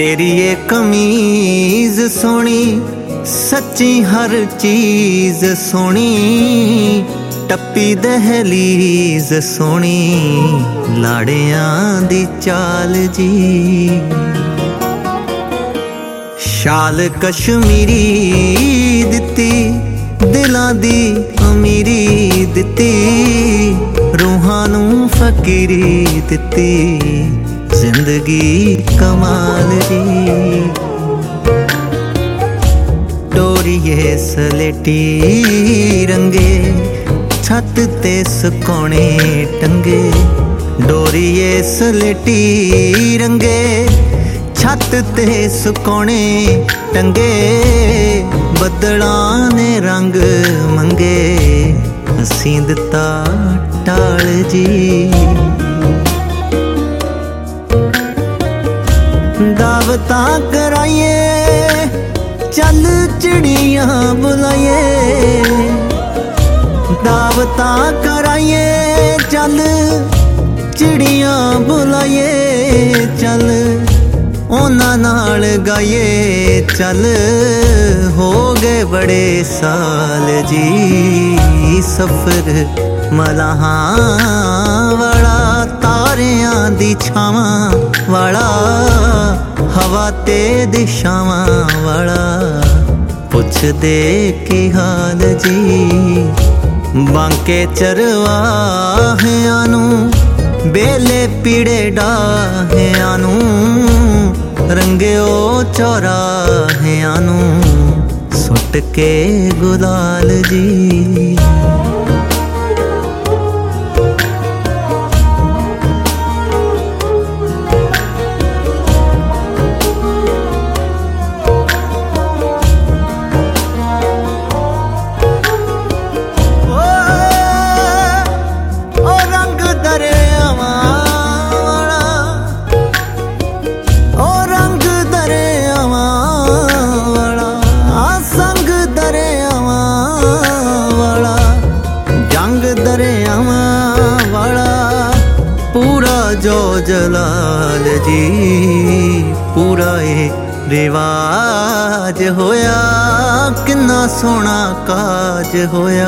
तेरी ये कमीज सोनी, सच्ची हर चीज सोनी, टप्पी दहलीज सोनी, लाड़ियां दी चाल जी। शाल कश्मीरी दिती, दिलां दी अमीरी दिती, रूहां नूं फकीरी दिती, जिंदगी कमाल दी। डोरिए सलेटी रंगे, छत ते सुकोने टंगे, डोरिए सलेटी रंगे, छत ते सुकोने टंगे, बदलां ने रंग मंगे, असीं दिता टाल जी। दावतां कराइए, चल चिड़ियां बुलाइए, दावतां कराइए, चल चिड़ियां बुलाइए, चल उन्हां नाल गाइए, चल हो गए बड़े साल जी। सफर मलाहां वाला, तारियां दी छावां वाला, हवा ते दिशावां वाला, पुछ दे की हाल जी। बांके चरवाहियां नूं, बेले पीड़े डाहियां नूं, रंगियो चौराहियां नूं, सुट के गुलाल जी। जो जलाल जी, पूरा ये रिवाज होया, किन्ना सोना काज होया,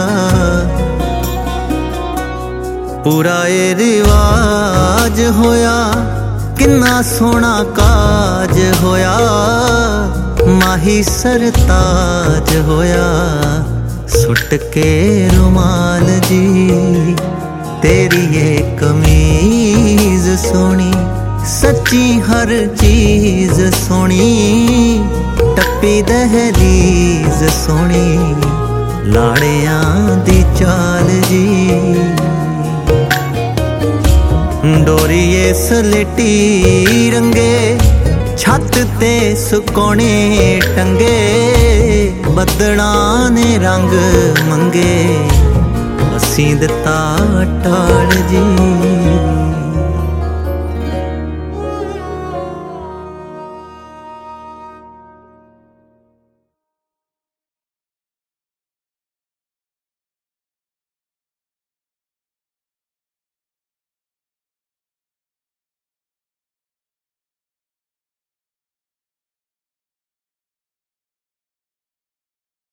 पूरा ये रिवाज होया, किन्ना सोना काज होया, माही सरताज होया, सुट के रुमाल जी। तेरी ये कमीज सोनी, सच्ची हर चीज सोनी, टप्पी दहलीज सोनी, लाड़ियां दी चाल जी। डोरिए सलेटी रंगे, छत ते सुकोने टंगे, बदलां ने रंग मंगे, असीं दिता टाल जी।